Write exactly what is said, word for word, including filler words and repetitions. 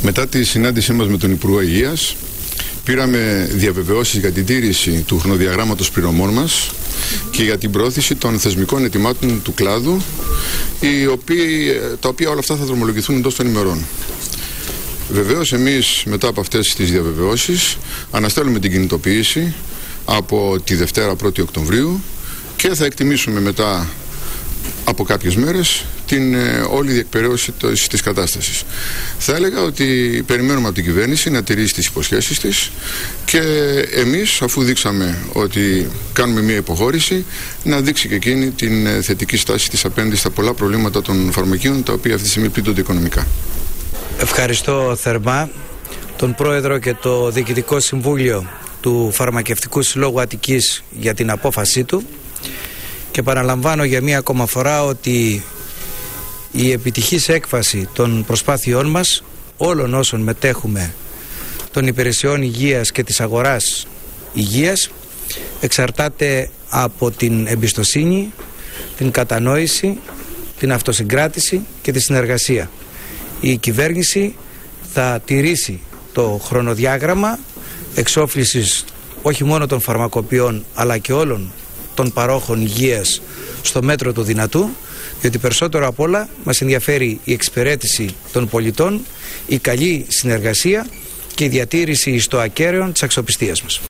Μετά τη συνάντησή μας με τον Υπουργό Υγείας, πήραμε διαβεβαιώσεις για την τήρηση του χρονοδιαγράμματος πληρωμών μας και για την πρόθεση των θεσμικών ετοιμάτων του κλάδου, οι οποίοι, τα οποία όλα αυτά θα δρομολογηθούν εντός των ημερών. Βεβαίως, εμείς μετά από αυτές τις διαβεβαιώσεις αναστέλουμε την κινητοποίηση από τη Δευτέρα πρώτη Οκτωβρίου και θα εκτιμήσουμε μετά από κάποιες μέρες την ε, όλη διεκπαιρέωση της, της κατάστασης. Θα έλεγα ότι περιμένουμε από την κυβέρνηση να τηρήσει τις υποσχέσεις της και εμείς, αφού δείξαμε ότι κάνουμε μια υποχώρηση, να δείξει και εκείνη την ε, θετική στάση της απέναντι στα πολλά προβλήματα των φαρμακείων, τα οποία αυτή τη στιγμή πλήττονται οικονομικά. Ευχαριστώ θερμά τον Πρόεδρο και το Διοικητικό Συμβούλιο του Φαρμακευτικού Συλλόγου Αττικής για την απόφασή του και παραλαμβάνω για μία ακόμα φορά ότι η επιτυχής έκβαση των προσπάθειών μας, όλων όσων μετέχουμε των υπηρεσιών υγείας και της αγοράς υγείας, εξαρτάται από την εμπιστοσύνη, την κατανόηση, την αυτοσυγκράτηση και τη συνεργασία. Η κυβέρνηση θα τηρήσει το χρονοδιάγραμμα εξόφλησης όχι μόνο των φαρμακοποιών αλλά και όλων των παρόχων υγείας στο μέτρο του δυνατού, διότι περισσότερο απ' όλα μας ενδιαφέρει η εξυπηρέτηση των πολιτών, η καλή συνεργασία και η διατήρηση στο ακέραιο της αξιοπιστίας μας.